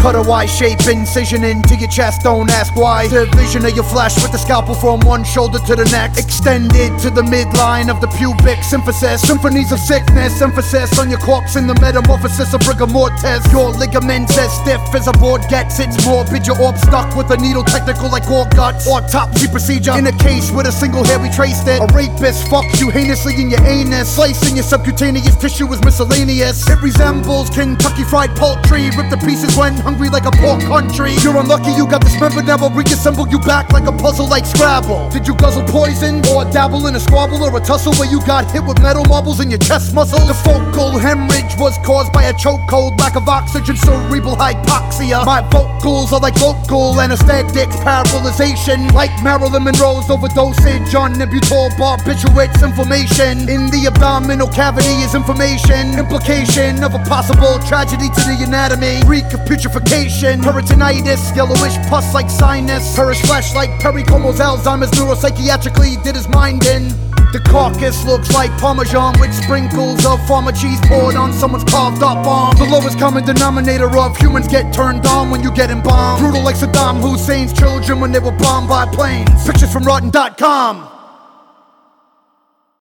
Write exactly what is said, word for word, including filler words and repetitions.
Cut a Y-shape incision into your chest, don't ask why. Division of your flesh with the scalpel from one shoulder to the next, extended to the midline of the pubic symphysis. Symphonies of sickness, emphasis on your corpse in the metamorphosis of rigor mortis. Your ligaments as stiff as a board gets. It's morbid, your orb stuck with a needle technical like core guts. Autopsy procedure in a case with a single hair we traced it. A rapist fucked you heinously in your anus, slicing your subcutaneous tissue is miscellaneous. It resembles Kentucky fried poultry, ripped to pieces when hungry like a poor country. You're unlucky you got dismembered, never reassemble you back like a puzzle like Scrabble. Did you guzzle poison or dabble in a squabble or a tussle where you got hit with metal marbles in your chest muscles? The focal hemorrhage was caused by a chokehold, lack of oxygen, cerebral hypoxia. My vocals are like local anesthetics, paralyzation like Marilyn Monroe's overdosage on Nebutal barbiturates. Inflammation in the abdominal cavity is information, implication of a possible tragedy to the anatomy. Reek of putrefaction, peritonitis, yellowish pus like sinus, perish flesh like pericomo's Alzheimer's. Neuropsychiatrically did his mind in. The carcass looks like Parmesan with sprinkles of farmer cheese poured on someone's carved up arm. The lowest common denominator of humans get turned on when you get embalmed. Brutal like Saddam Hussein's children when they were bombed by planes. Pictures from rotten dot com.